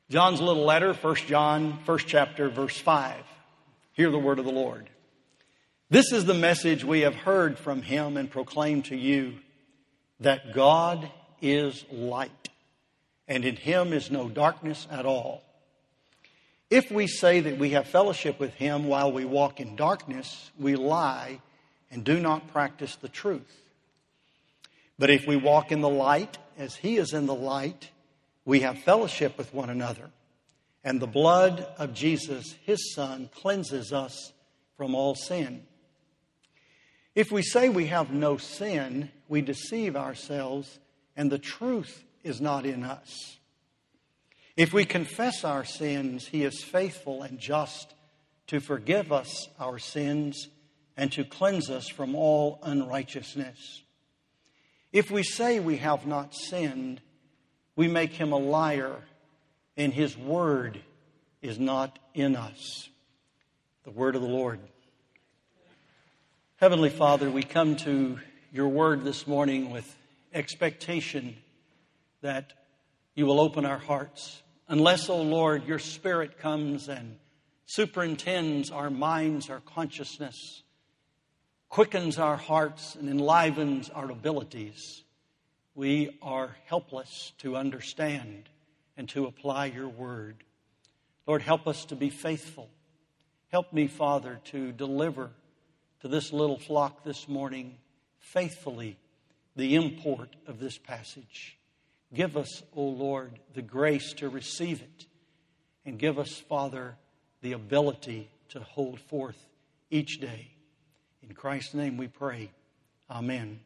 John's little letter, 1 John, 1st chapter, verse 5. Hear the word of the Lord. This is the message we have heard from him and proclaimed to you, that God is light, and in him is no darkness at all. If we say that we have fellowship with him while we walk in darkness, we lie and do not practice the truth. But if we walk in the light, as he is in the light, we have fellowship with one another. And the blood of Jesus, his Son, cleanses us from all sin. If we say we have no sin, we deceive ourselves, and the truth is not in us. If we confess our sins, he is faithful and just to forgive us our sins and to cleanse us from all unrighteousness. If we say we have not sinned, we make him a liar, and his word is not in us. The word of the Lord. Heavenly Father, we come to your word this morning with expectation that you will open our hearts. Unless, O Lord, your Spirit comes and superintends our minds, our consciousness, quickens our hearts and enlivens our abilities, we are helpless to understand and to apply your word. Lord, help us to be faithful. Help me, Father, to deliver to this little flock this morning faithfully the import of this passage. Give us, O Lord, the grace to receive it. And give us, Father, the ability to hold forth each day. In Christ's name we pray. Amen.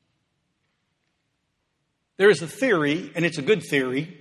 There is a theory, and it's a good theory,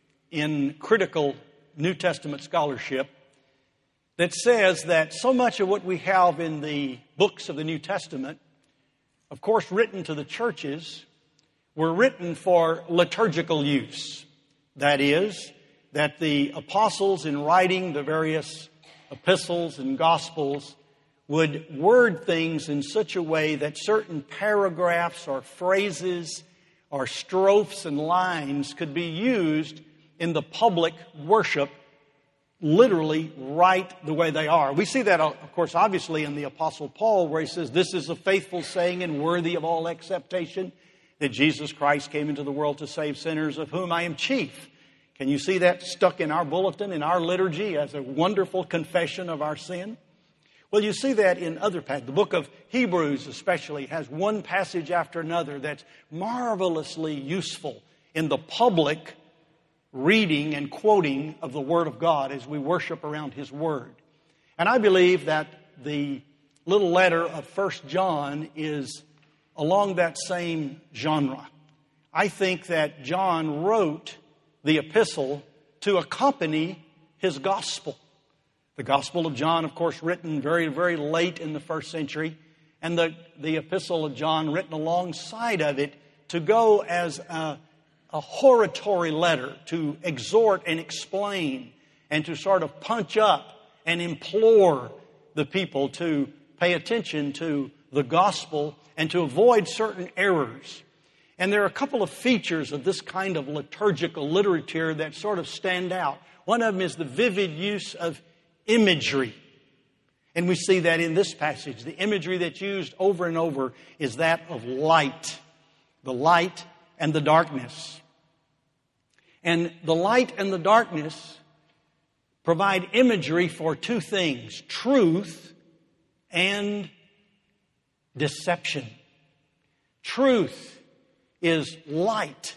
in critical New Testament scholarship that says that so much of what we have in the books of the New Testament, of course written to the churches, were written for liturgical use. That is, that the apostles in writing the various epistles and gospels would word things in such a way that certain paragraphs or phrases or strophes and lines could be used in the public worship literally right the way they are. We see that, of course, obviously in the Apostle Paul, where he says, this is a faithful saying and worthy of all acceptation, that Jesus Christ came into the world to save sinners, of whom I am chief. Can you see that stuck in our bulletin, in our liturgy, as a wonderful confession of our sin? Well, you see that in other passages. The book of Hebrews especially has one passage after another that's marvelously useful in the public reading and quoting of the Word of God as we worship around His Word. And I believe that the little letter of 1 John is along that same genre. I think that John wrote the epistle to accompany his gospel. The Gospel of John, of course, written very, very late in the first century, and the Epistle of John written alongside of it to go as a hortatory letter to exhort and explain and to sort of punch up and implore the people to pay attention to the gospel and to avoid certain errors. And there are a couple of features of this kind of liturgical literature that sort of stand out. One of them is the vivid use of imagery. And we see that in this passage. The imagery that's used over and over is that of light. The light and the darkness. And the light and the darkness provide imagery for two things: truth and deception. Truth is light.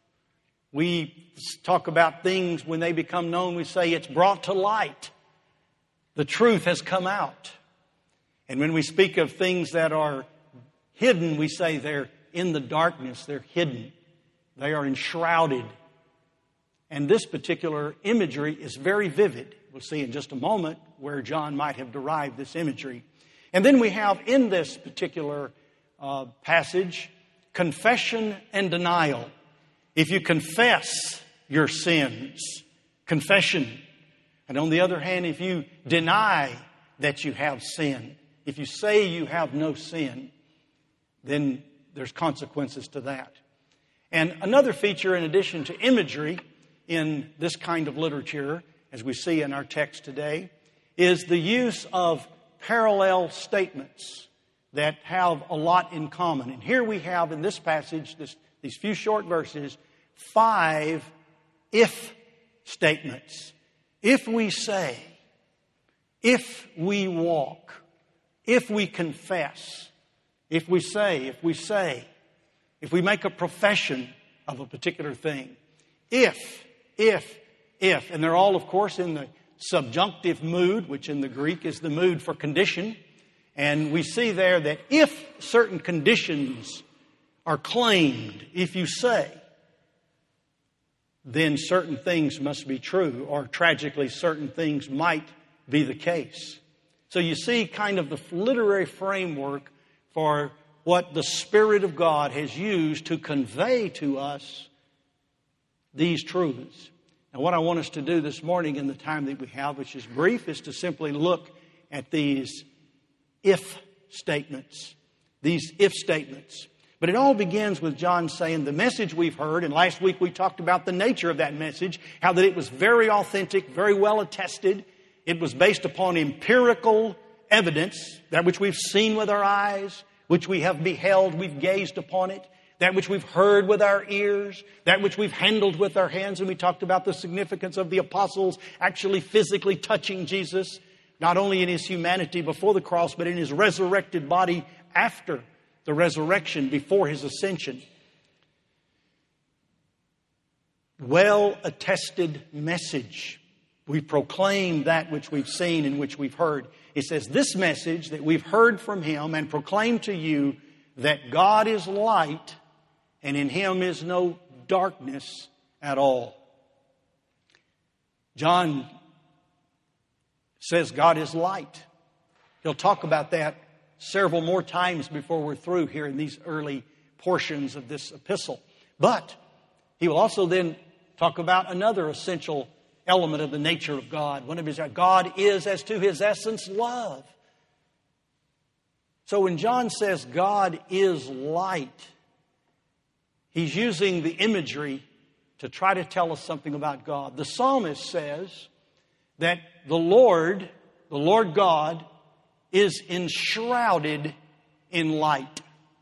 We talk about things when they become known, we say it's brought to light. The truth has come out. And when we speak of things that are hidden, we say they're in the darkness, they're hidden. They are enshrouded. And this particular imagery is very vivid. We'll see in just a moment where John might have derived this imagery. And then we have in this particular passage, confession and denial. If you confess your sins, confession. And on the other hand, if you deny that you have sin, if you say you have no sin, then there's consequences to that. And another feature in addition to imagery in this kind of literature, as we see in our text today, is the use of parallel statements that have a lot in common. And here we have in this passage, these few short verses, 5 if statements. If we say, if we walk, if we confess, if we say, if we make a profession of a particular thing. If. And they're all, of course, in the subjunctive mood, which in the Greek is the mood for condition. And we see there that if certain conditions are claimed, if you say, then certain things must be true, or tragically certain things might be the case. So you see kind of the literary framework for what the Spirit of God has used to convey to us these truths. Now what I want us to do this morning in the time that we have, which is brief, is to simply look at these if statements. These if statements. But it all begins with John saying the message we've heard, and last week we talked about the nature of that message, how that it was very authentic, very well attested. It was based upon empirical evidence, that which we've seen with our eyes, which we have beheld, we've gazed upon it, that which we've heard with our ears, that which we've handled with our hands. And we talked about the significance of the apostles actually physically touching Jesus, not only in His humanity before the cross, but in His resurrected body after the resurrection, before His ascension. Well-attested message. We proclaim that which we've seen and which we've heard. It says, this message that we've heard from Him and proclaim to you that God is light and in Him is no darkness at all. John says God is light. He'll talk about that several more times before we're through here in these early portions of this epistle. But he will also then talk about another essential element of the nature of God. One of his, God is, as to His essence, love. So when John says God is light, he's using the imagery to try to tell us something about God. The psalmist says that the Lord God, is enshrouded in light.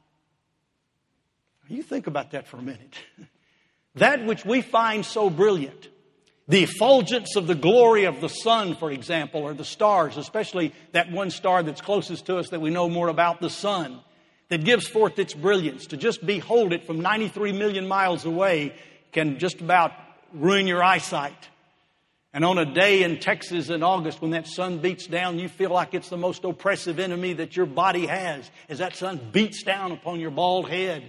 You think about that for a minute. That which we find so brilliant, the effulgence of the glory of the sun, for example, or the stars, especially that one star that's closest to us that we know more about, the sun, that gives forth its brilliance. To just behold it from 93 million miles away can just about ruin your eyesight. And on a day in Texas in August when that sun beats down, you feel like it's the most oppressive enemy that your body has, as that sun beats down upon your bald head.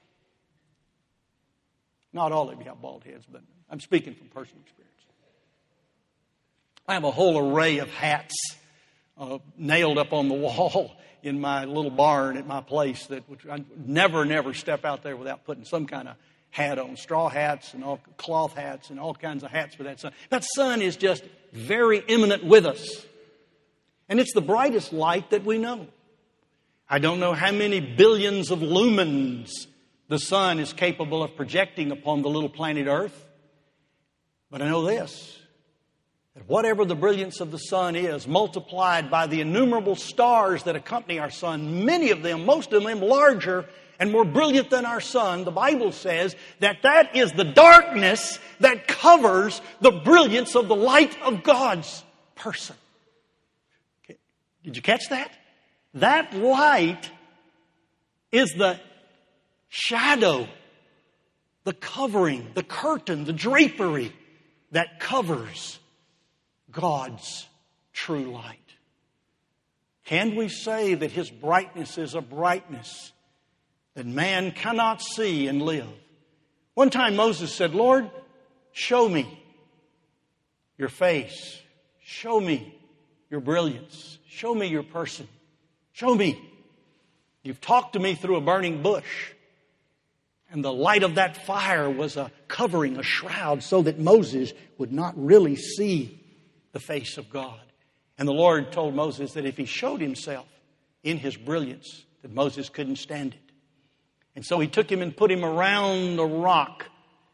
Not all of you have bald heads, but I'm speaking from personal experience. I have a whole array of hats nailed up on the wall in my little barn at my place that I never step out there without putting some kind of hat on, straw hats and all cloth hats and all kinds of hats for that sun. That sun is just very imminent with us. And it's the brightest light that we know. I don't know how many billions of lumens the sun is capable of projecting upon the little planet Earth. But I know this, that whatever the brilliance of the sun is, multiplied by the innumerable stars that accompany our sun, many of them, most of them larger and more brilliant than our sun, the Bible says that is the darkness that covers the brilliance of the light of God's person. Okay. Did you catch that? That light is the shadow, the covering, the curtain, the drapery that covers God's true light. Can we say that His brightness is a brightness that man cannot see and live? One time Moses said, Lord, show me your face. Show me your brilliance. Show me your person. Show me. You've talked to me through a burning bush. And the light of that fire was a covering, a shroud, so that Moses would not really see the face of God. And the Lord told Moses that if he showed himself in his brilliance, that Moses couldn't stand it. And so he took him and put him around a rock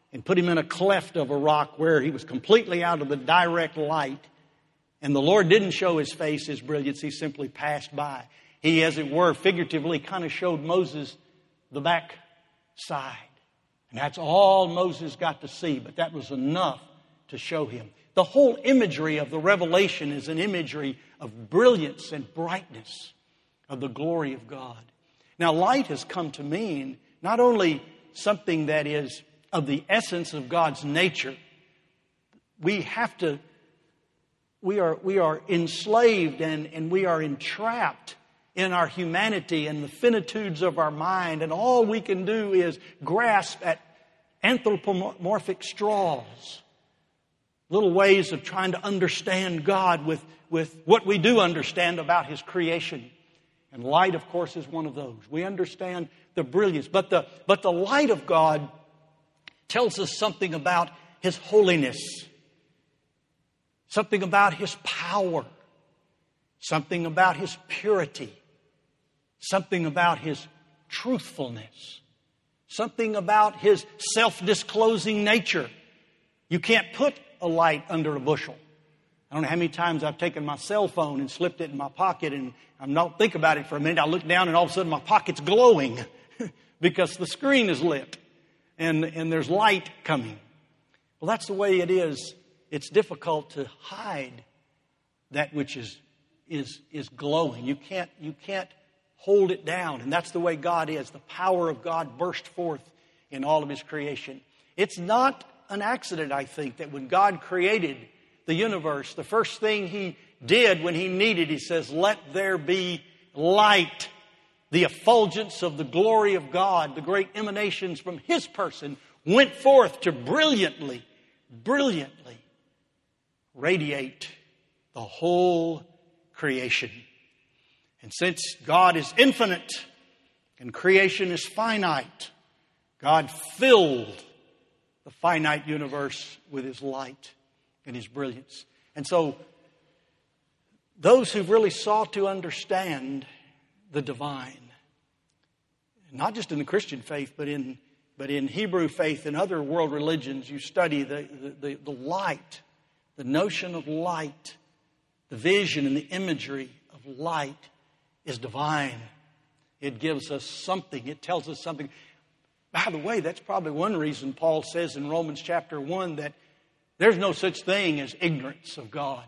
and put him in a cleft of a rock where he was completely out of the direct light. And the Lord didn't show his face, his brilliance. He simply passed by. He, as it were, figuratively kind of showed Moses the back side. And that's all Moses got to see, but that was enough to show him. The whole imagery of the revelation is an imagery of brilliance and brightness of the glory of God. Now, light has come to mean not only something that is of the essence of God's nature. We are enslaved and we are entrapped in our humanity and the finitudes of our mind, and all we can do is grasp at anthropomorphic straws, little ways of trying to understand God with what we do understand about His creation. And light, of course, is one of those. We understand the brilliance, but the light of God tells us something about His holiness, something about His power, something about His purity, something about His truthfulness, something about His self-disclosing nature. You can't put a light under a bushel. I don't know how many times I've taken my cell phone and slipped it in my pocket, and I don't think about it for a minute. I look down and all of a sudden my pocket's glowing because the screen is lit and there's light coming. Well, that's the way it is. It's difficult to hide that which is glowing. You can't hold it down, and that's the way God is. The power of God burst forth in all of His creation. It's not an accident, I think, that when God created the universe, the first thing He did when He needed, He says, "Let there be light." The effulgence of the glory of God, the great emanations from His person, went forth to brilliantly radiate the whole creation. And since God is infinite and creation is finite, God filled the finite universe with His light and His brilliance. And so, those who've really sought to understand the divine, not just in the Christian faith, but in Hebrew faith and other world religions, you study the light, the notion of light, the vision and the imagery of light is divine. It gives us something. It tells us something. By the way, that's probably one reason Paul says in Romans chapter 1 that there's no such thing as ignorance of God.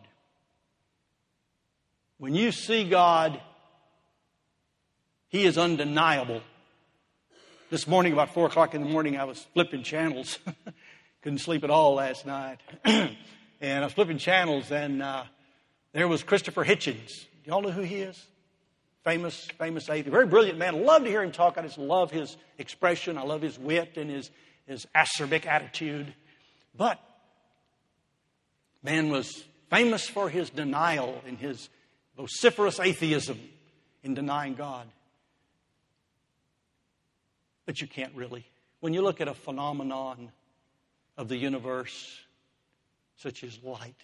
When you see God, He is undeniable. This morning, about 4 o'clock in the morning, I was flipping channels. Couldn't sleep at all last night. And I was flipping channels, and there was Christopher Hitchens. Do y'all know who he is? Famous atheist. Very brilliant man. I love to hear him talk. I just love his expression. I love his wit and his acerbic attitude. But man was famous for his denial and his vociferous atheism in denying God. But you can't really. When you look at a phenomenon of the universe, such as light,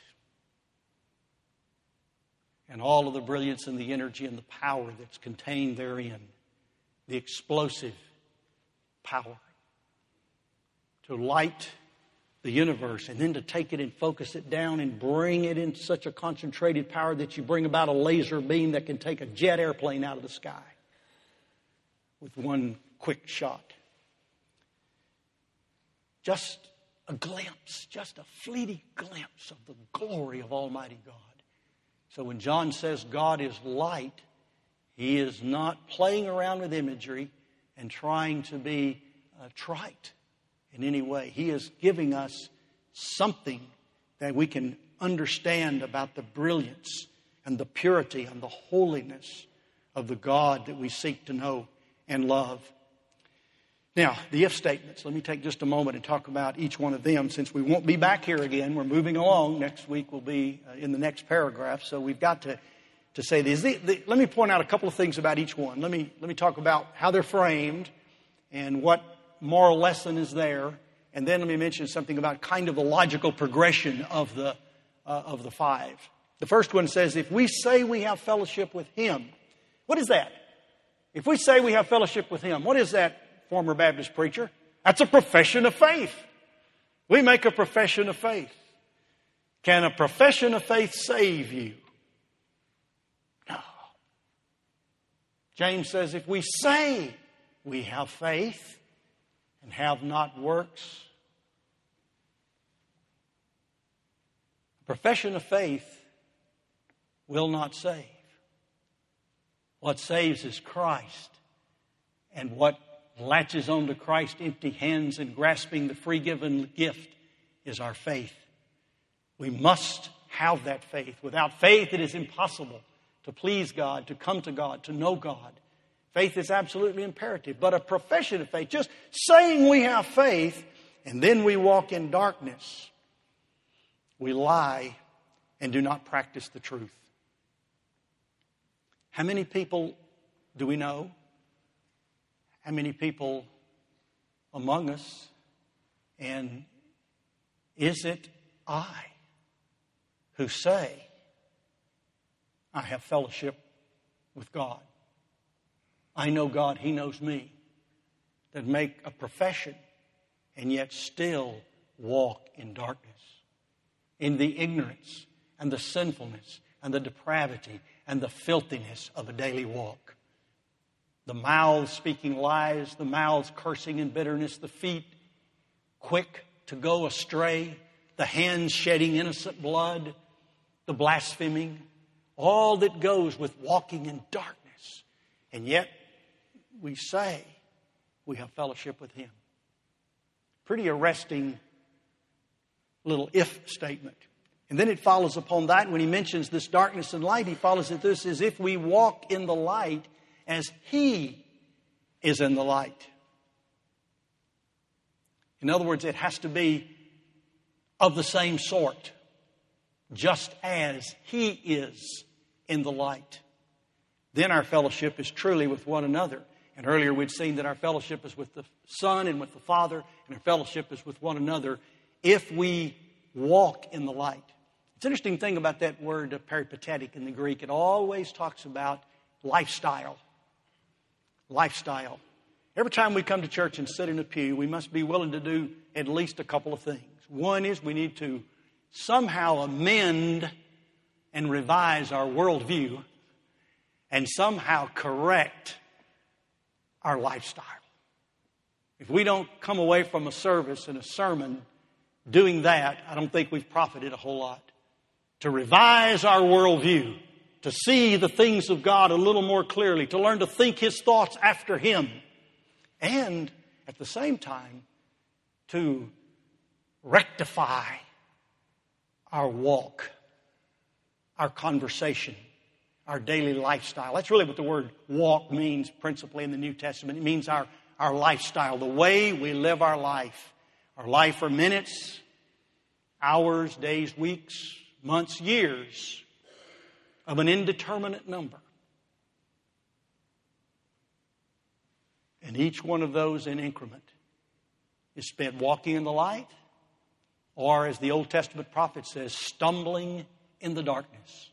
and all of the brilliance and the energy and the power that's contained therein, the explosive power to light the universe and then to take it and focus it down and bring it in such a concentrated power that you bring about a laser beam that can take a jet airplane out of the sky with one quick shot. Just a glimpse, just a fleeting glimpse of the glory of Almighty God. So when John says God is light, he is not playing around with imagery and trying to be trite in any way. He is giving us something that we can understand about the brilliance and the purity and the holiness of the God that we seek to know and love. Now, the if statements. Let me take just a moment and talk about each one of them since we won't be back here again. We're moving along. Next week we'll be in the next paragraph. So we've got to say these. Let me point out a couple of things about each one. Let me talk about how they're framed and what moral lesson is there. And then let me mention something about kind of the logical progression of the five. The first one says, if we say we have fellowship with Him. What is that? If we say we have fellowship with Him, what is that, former Baptist preacher? That's a profession of faith. We make a profession of faith. Can a profession of faith save you? No. James says if we say we have faith and have not works, a profession of faith will not save. What saves is Christ. And what latches on to Christ empty hands and grasping the free given gift is our faith. We must have that faith. Without faith, it is impossible to please God, to come to God, to know God. Faith is absolutely imperative. But a profession of faith, just saying we have faith, and then we walk in darkness, we lie and do not practice the truth. How many people do we know? How many people among us? And is it I who say, I have fellowship with God? I know God, He knows me. That make a profession and yet still walk in darkness, in the ignorance and the sinfulness and the depravity and the filthiness of a daily walk. The mouths speaking lies, the mouths cursing in bitterness, the feet quick to go astray, the hands shedding innocent blood, the blaspheming, all that goes with walking in darkness. And yet we say we have fellowship with Him. Pretty arresting little if statement. And then it follows upon that when he mentions this darkness and light, he follows it this is if we walk in the light as He is in the light. In other words, it has to be of the same sort, just as He is in the light. Then our fellowship is truly with one another. And earlier we'd seen that our fellowship is with the Son and with the Father, and our fellowship is with one another if we walk in the light. It's an interesting thing about that word peripatetic in the Greek. It always talks about lifestyle. Lifestyle. Every time we come to church and sit in a pew, we must be willing to do at least a couple of things. One is we need to somehow amend and revise our worldview and somehow correct our lifestyle. If we don't come away from a service and a sermon doing that, I don't think we've profited a whole lot. To revise our worldview, to see the things of God a little more clearly, to learn to think His thoughts after Him, and at the same time to rectify our walk, our conversation, our daily lifestyle. That's really what the word walk means principally in the New Testament. It means our lifestyle, the way we live our life. Our life are minutes, hours, days, weeks, months, years of an indeterminate number. And each one of those in increment is spent walking in the light, or as the Old Testament prophet says, stumbling in the darkness.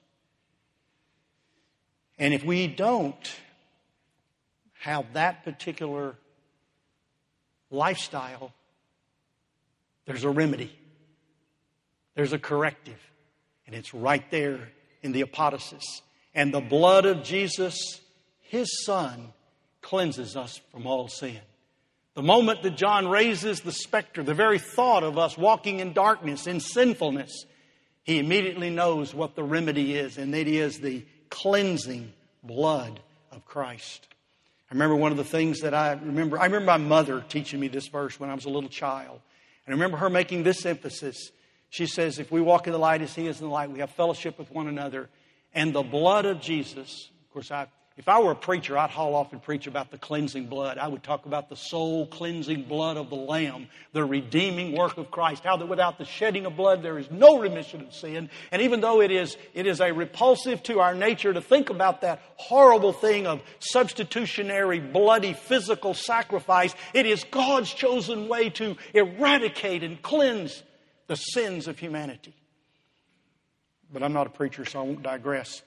And if we don't have that particular lifestyle, there's a remedy. There's a corrective. And it's right there in the apodosis. And the blood of Jesus, His Son, cleanses us from all sin. The moment that John raises the specter, the very thought of us walking in darkness, in sinfulness, he immediately knows what the remedy is, and it is the cleansing blood of Christ. I remember one of the things that I remember my mother teaching me this verse when I was a little child. And I remember her making this emphasis. She says, if we walk in the light as He is in the light, we have fellowship with one another. And the blood of Jesus, of course, if I were a preacher, I'd haul off and preach about the cleansing blood. I would talk about the soul cleansing blood of the Lamb, the redeeming work of Christ. How that without the shedding of blood, there is no remission of sin. And even though it is a repulsive to our nature to think about that horrible thing of substitutionary, bloody, physical sacrifice, it is God's chosen way to eradicate and cleanse the sins of humanity. But I'm not a preacher, so I won't digress.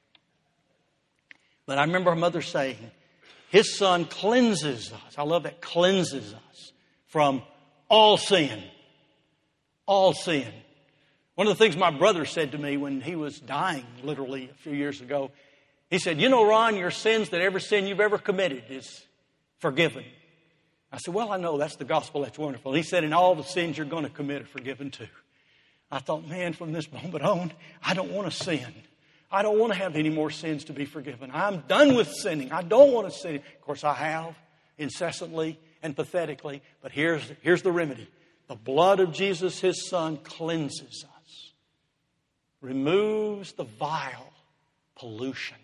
But I remember her mother saying, His Son cleanses us. I love that, cleanses us from all sin. All sin. One of the things my brother said to me when he was dying, literally a few years ago, he said, "You know, Ron, your sins, that every sin you've ever committed is forgiven." I said, "Well, I know that's the gospel. That's wonderful." He said, "And all the sins you're going to commit are forgiven too." I thought, man, from this moment on, I don't want to sin. I don't want to have any more sins to be forgiven. I'm done with sinning. I don't want to sin. Of course, I have, incessantly and pathetically. But here's the remedy. The blood of Jesus, His Son, cleanses us. Removes the vile pollution.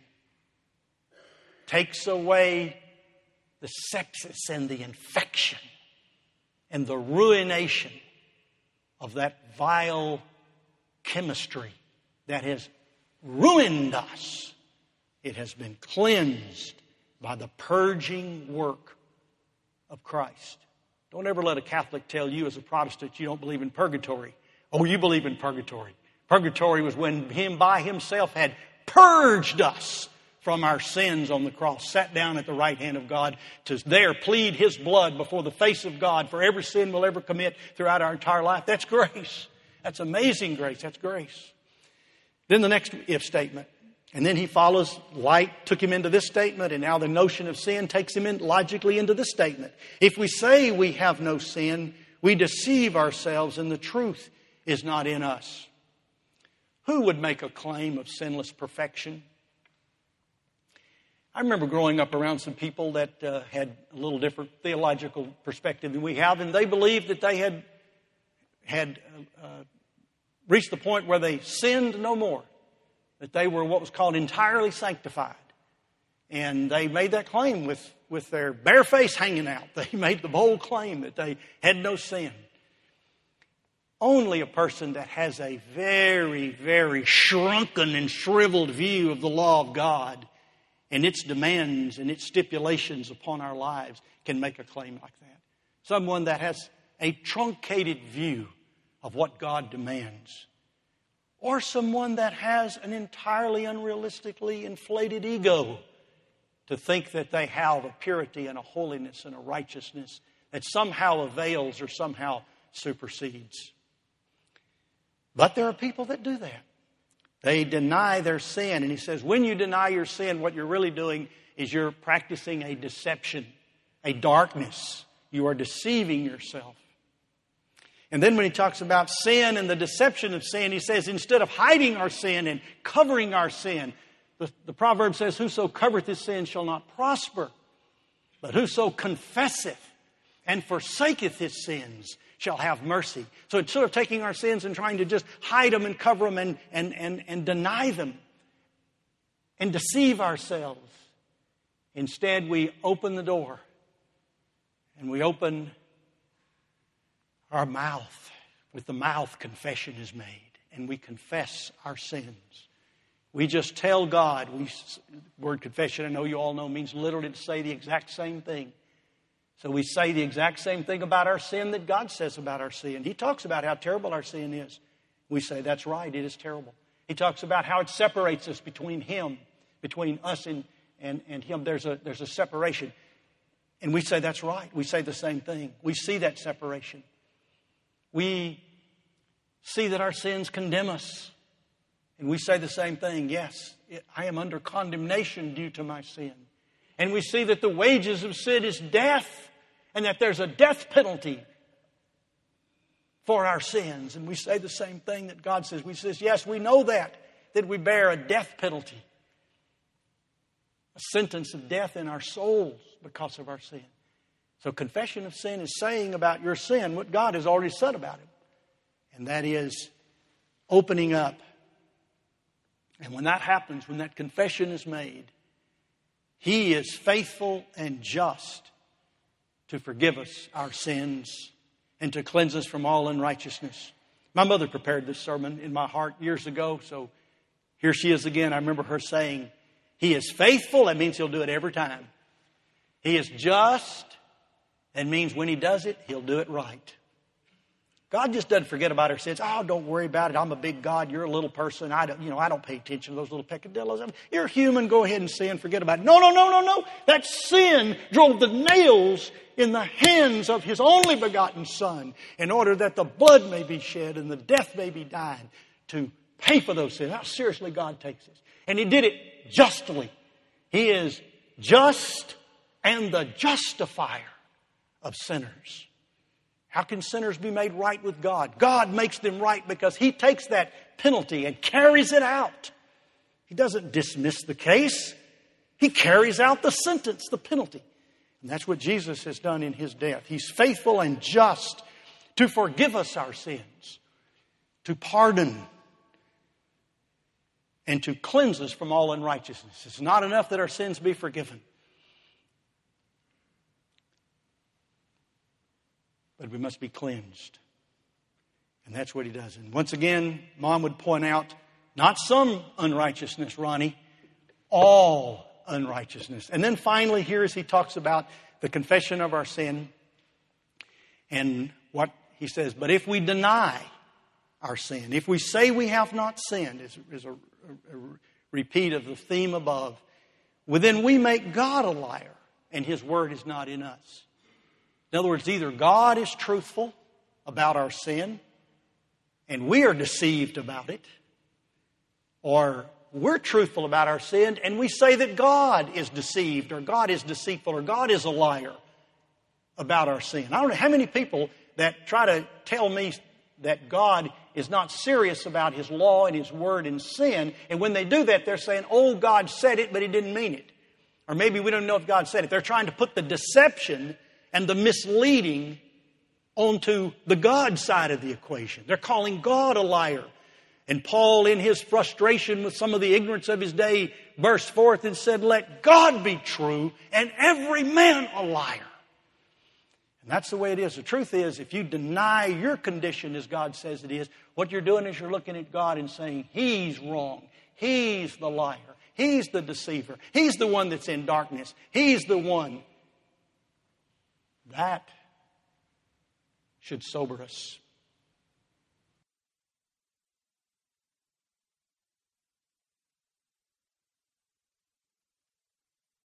Takes away the sepsis and the infection and the ruination of that vile chemistry that has ruined us. It has been cleansed by the purging work of Christ. Don't ever let a Catholic tell you as a Protestant you don't believe in purgatory. Oh, you believe in purgatory. Purgatory was when Him by Himself had purged us from our sins on the cross, sat down at the right hand of God to there plead His blood before the face of God for every sin we'll ever commit throughout our entire life. That's grace. That's amazing grace. That's grace. Then the next if statement. And then he follows, light took him into this statement, and now the notion of sin takes him in logically into this statement. If we say we have no sin, we deceive ourselves and the truth is not in us. Who would make a claim of sinless perfection? I remember growing up around some people that had a little different theological perspective than we have, and they believed that they had reached the point where they sinned no more, that they were what was called entirely sanctified. And they made that claim with their bare face hanging out. They made the bold claim that they had no sin. Only a person that has a very, very shrunken and shriveled view of the law of God and its demands and its stipulations upon our lives can make a claim like that. Someone that has a truncated view of what God demands. Or someone that has an entirely unrealistically inflated ego to think that they have a purity and a holiness and a righteousness that somehow avails or somehow supersedes. But there are people that do that. They deny their sin. And he says, when you deny your sin, what you're really doing is you're practicing a deception, a darkness. You are deceiving yourself. And then when he talks about sin and the deception of sin, he says, instead of hiding our sin and covering our sin, the proverb says, whoso covereth his sin shall not prosper. But whoso confesseth and forsaketh his sins shall have mercy. So instead of taking our sins and trying to just hide them and cover them and deny them and deceive ourselves, instead we open the door and we open our mouth. With the mouth, confession is made, and we confess our sins. We just tell God. Word confession, I know you all know, means literally to say the exact same thing. So we say the exact same thing about our sin that God says about our sin. He talks about how terrible our sin is. We say, that's right, it is terrible. He talks about how it separates us between Him, between us and Him. There's a separation. And we say, that's right. We say the same thing. We see that separation. We see that our sins condemn us. And we say the same thing. Yes, I am under condemnation due to my sin. And we see that the wages of sin is death, and that there's a death penalty for our sins. And we say the same thing that God says. We say, yes, we know that we bear a death penalty, a sentence of death in our souls because of our sin. So confession of sin is saying about your sin what God has already said about it. And that is opening up. And when that happens, when that confession is made, He is faithful and just to forgive us our sins and to cleanse us from all unrighteousness. My mother prepared this sermon in my heart years ago, so here she is again. I remember her saying, He is faithful. That means He'll do it every time. He is just. That means when He does it, He'll do it right. God just doesn't forget about our sins. Oh, don't worry about it. I'm a big God. You're a little person. I don't pay attention to those little peccadillos. You're human. Go ahead and sin. Forget about it. No. That sin drove the nails in the hands of His only begotten Son in order that the blood may be shed and the death may be died to pay for those sins. How seriously God takes this. And He did it justly. He is just and the justifier of sinners. How can sinners be made right with God? God makes them right because He takes that penalty and carries it out. He doesn't dismiss the case. He carries out the sentence, the penalty. And that's what Jesus has done in His death. He's faithful and just to forgive us our sins, to pardon, and to cleanse us from all unrighteousness. It's not enough that our sins be forgiven, but we must be cleansed. And that's what He does. And once again, Mom would point out, not some unrighteousness, Ronnie, all unrighteousness. And then finally, here as he talks about the confession of our sin, and what he says, but if we deny our sin, if we say we have not sinned, is a repeat of the theme above, well, then we make God a liar, and His word is not in us. In other words, either God is truthful about our sin, and we are deceived about it, or we're truthful about our sin, and we say that God is deceived, or God is deceitful, or God is a liar about our sin. I don't know how many people that try to tell me that God is not serious about His law and His word and sin, and when they do that, they're saying, oh, God said it, but He didn't mean it. Or maybe we don't know if God said it. They're trying to put the deception and the misleading onto the God side of the equation. They're calling God a liar. And Paul, in his frustration with some of the ignorance of his day, burst forth and said, let God be true and every man a liar. And that's the way it is. The truth is, if you deny your condition as God says it is, what you're doing is you're looking at God and saying, He's wrong. He's the liar. He's the deceiver. He's the one that's in darkness. He's the one. That should sober us.